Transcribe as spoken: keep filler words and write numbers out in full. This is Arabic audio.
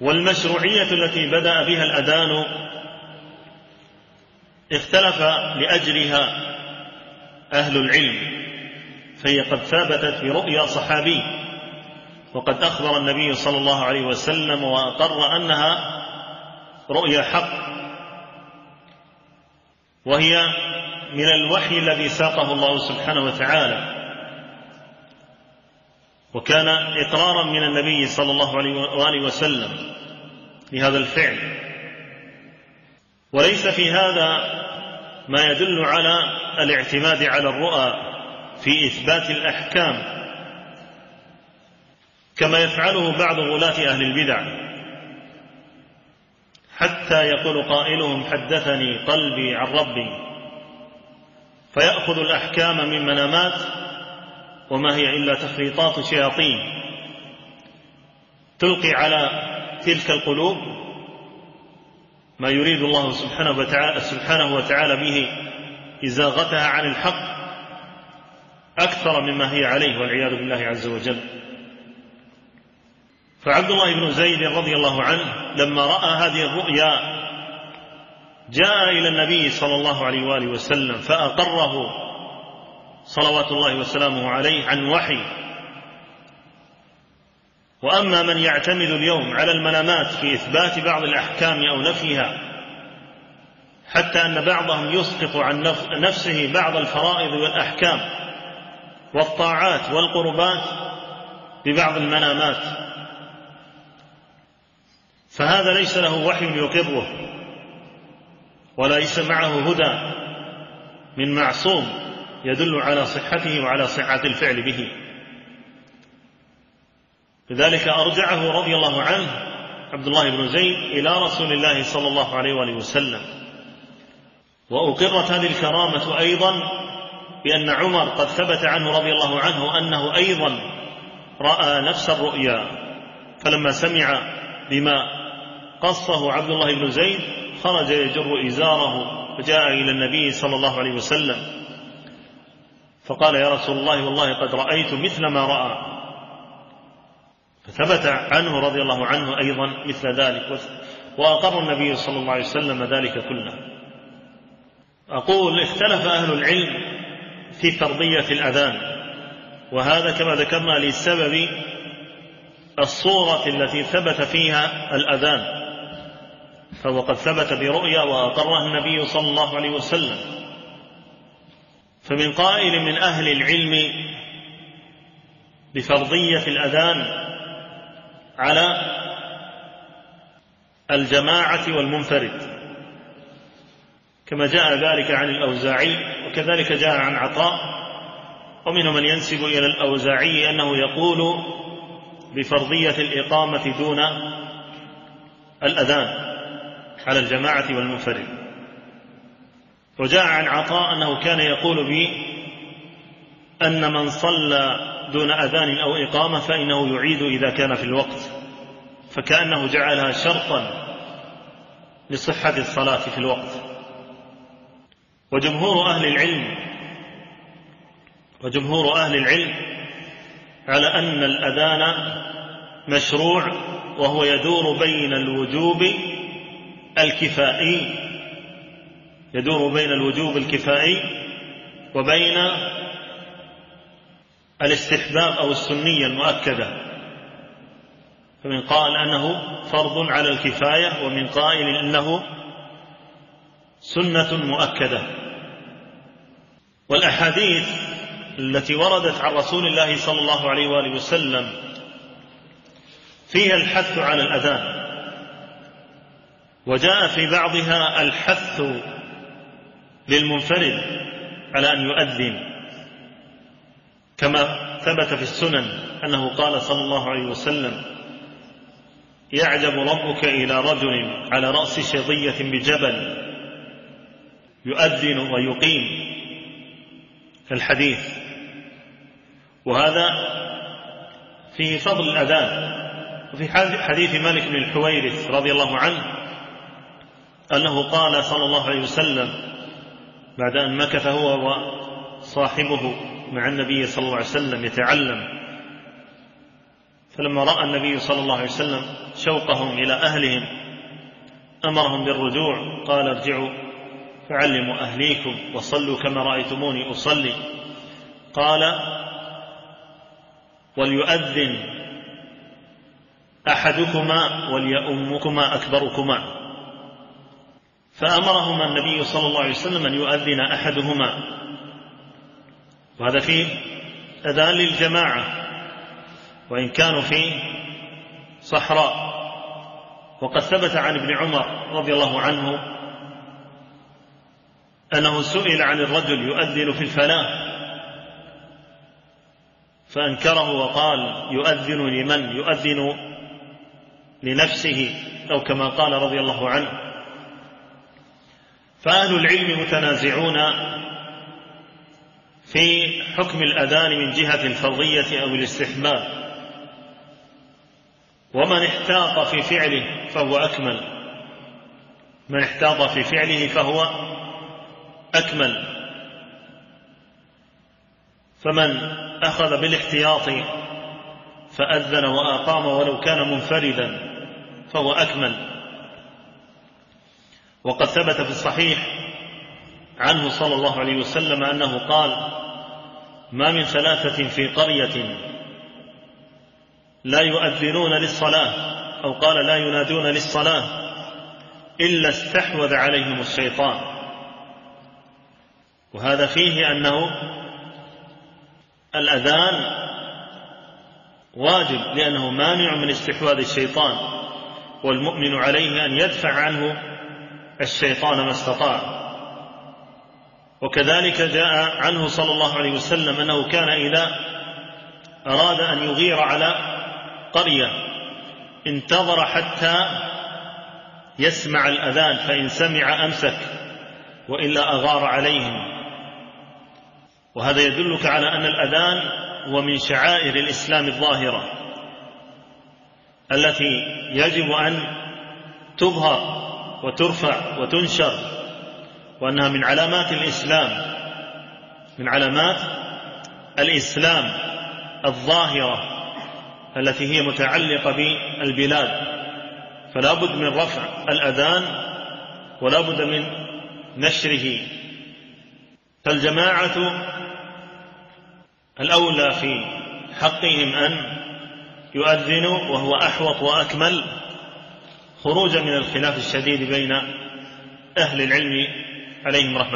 والمشروعية التي بدأ بها الأذان اختلف لأجلها أهل العلم، فهي قد ثابتت برؤيا صحابي، وقد أخبر النبي صلى الله عليه وسلم وأقر أنها رؤيا حق، وهي من الوحي الذي ساقه الله سبحانه وتعالى، وكان إقرارا من النبي صلى الله عليه وسلم لهذا الفعل. وليس في هذا ما يدل على الاعتماد على الرؤى في إثبات الأحكام كما يفعله بعض غلاة أهل البدع، حتى يقول قائلهم حدثني قلبي عن ربي، فيأخذ الأحكام من منامات وما هي إلا تخريطات شياطين تلقي على تلك القلوب ما يريد الله سبحانه وتعالى, سبحانه وتعالى به إزاغتها عن الحق أكثر مما هي عليه والعياذ بالله عز وجل. فعبد الله بن زيد رضي الله عنه لما رأى هذه الرؤيا جاء إلى النبي صلى الله عليه وآله وسلم فأقره صلوات الله وسلامه عليه عن وحي. وأما من يعتمد اليوم على المنامات في إثبات بعض الأحكام أو نفيها، حتى أن بعضهم يسقط عن نفسه بعض الفرائض والأحكام والطاعات والقربات ببعض المنامات، فهذا ليس له وحي يقره، وليس معه هدى من معصوم يدل على صحته وعلى صحة الفعل به. لذلك أرجعه رضي الله عنه عبد الله بن زيد إلى رسول الله صلى الله عليه وآله وسلم، وأقرت هذه الكرامة أيضا بأن عمر قد ثبت عنه رضي الله عنه أنه أيضا رأى نفس الرؤيا، فلما سمع بما قصه عبد الله بن زيد خرج يجر إزاره فجاء إلى النبي صلى الله عليه وسلم فقال يا رسول الله والله قد رأيت مثل ما رأى، فثبت عنه رضي الله عنه أيضا مثل ذلك، وأقر النبي صلى الله عليه وسلم ذلك كله. أقول اختلف أهل العلم في فرضية الأذان، وهذا كما ذكرنا لسبب الصورة التي ثبت فيها الأذان، فهو قد ثبت برؤيا وأقره النبي صلى الله عليه وسلم. فمن قائل من أهل العلم بفرضية الأذان على الجماعة والمنفرد، كما جاء ذلك عن الأوزاعي، وكذلك جاء عن عطاء، ومنهم من ينسب إلى الأوزاعي أنه يقول بفرضية الإقامة دون الأذان على الجماعة والمنفرد. وجاء عن عطاء أنه كان يقول بأن من صلى دون أذان أو إقامة فإنه يعيد إذا كان في الوقت، فكأنه جعلها شرطا لصحة الصلاة في الوقت. وجمهور أهل العلم وجمهور أهل العلم على أن الأذان مشروع، وهو يدور بين الوجوب الكفائي يدور بين الوجوب الكفائي وبين الاستحباب أو السنية المؤكدة، فمن قال أنه فرض على الكفاية، ومن قائل أنه سنة مؤكدة. والأحاديث التي وردت عن رسول الله صلى الله عليه وآله وسلم فيها الحث على الأذان، وجاء في بعضها الحث للمنفرد على أن يؤذن، كما ثبت في السنن أنه قال صلى الله عليه وسلم يعجب ربك إلى رجل على رأس شظية بجبل يؤذن ويقيم الحديث. وهذا فيه فضل الأذان. وفي حديث مالك بن الحويرث رضي الله عنه أنه قال صلى الله عليه وسلم بعد أن مكث هو وصاحبه مع النبي صلى الله عليه وسلم يتعلم، فلما رأى النبي صلى الله عليه وسلم شوقهم إلى أهلهم أمرهم بالرجوع، قال ارجعوا فعلموا أهليكم وصلوا كما رأيتموني أصلي. قال وليؤذن أحدكما وليؤمكما أكبركما، فأمرهما النبي صلى الله عليه وسلم أن يؤذن أحدهما، وهذا فيه أذان للجماعة وإن كانوا في صحراء. وقد ثبت عن ابن عمر رضي الله عنه أنه سئل عن الرجل يؤذن في الفلاح فأنكره وقال يؤذن لمن؟ يؤذن لنفسه، أو كما قال رضي الله عنه. فأهل العلم متنازعون في حكم الأذان من جهة الفرضية أو الاستحباب، ومن احتاط في فعله فهو أكمل، من احتاط في فعله فهو أكمل. فمن أخذ بالاحتياط فأذن وأقام ولو كان منفردا فهو أكمل. وقد ثبت في الصحيح عنه صلى الله عليه وسلم أنه قال ما من ثلاثة في قرية لا يؤذنون للصلاة، أو قال لا ينادون للصلاة إلا استحوذ عليهم الشيطان. وهذا فيه أنه الأذان واجب لأنه مانع من استحواذ الشيطان، والمؤمن عليه أن يدفع عنه الشيطان ما استطاع. وكذلك جاء عنه صلى الله عليه وسلم أنه كان إذا أراد أن يغير على قرية انتظر حتى يسمع الأذان، فإن سمع أمسك وإلا أغار عليهم. وهذا يدلك على أن الأذان هو من شعائر الإسلام الظاهرة التي يجب أن تظهر وترفع وتنشر، وأنها من علامات الإسلام، من علامات الإسلام الظاهرة التي هي متعلقة بالبلاد. فلا بد من رفع الأذان ولا بد من نشره. فالجماعة الأولى في حقهم أن يؤذنوا، وهو أحوط وأكمل، خروجا من الخلاف الشديد بين أهل العلم عليهم رحمة